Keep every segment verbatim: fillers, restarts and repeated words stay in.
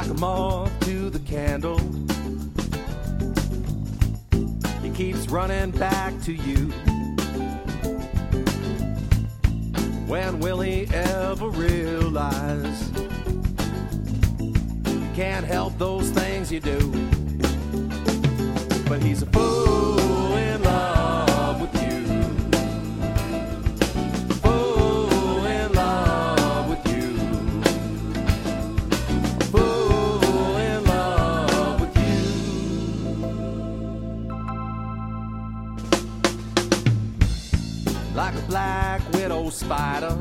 like a moth to the candle. He keeps running back to you. When will he ever realize you can't help those things you do? But he's a fool in love with you. Fool in love with you. Fool in love with you. Like a black widow spider,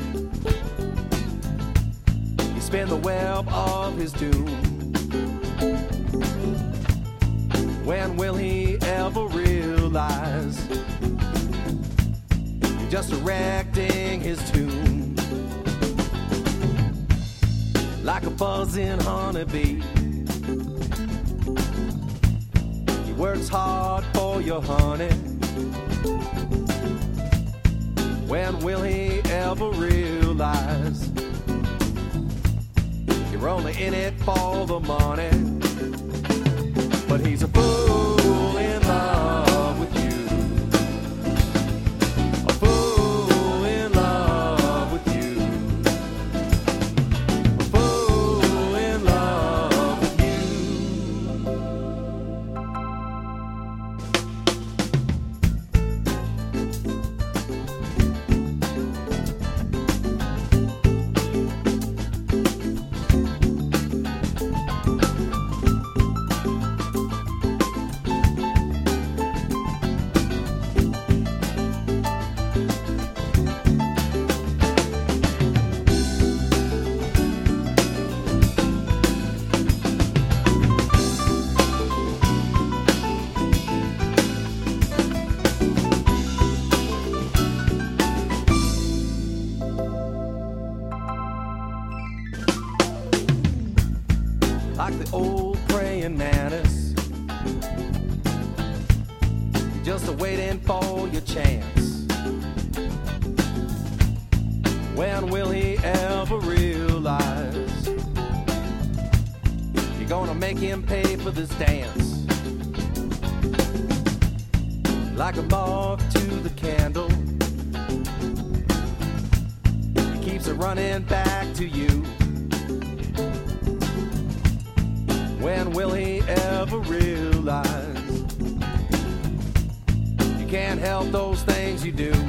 you spin the web of his doom. When will he ever realize you're just erecting his tomb? Like a buzzing honeybee, he works hard for your honey. When will he ever realize you're only in it for the money? But he's a fool in love with you. A fool in love with you. A fool in love with like the old praying mantis, just a waiting for your chance. When will he ever realize you're gonna make him pay for this dance? Like a moth to the candle, he keeps it running back to you. When will he ever realize you can't help those things you do?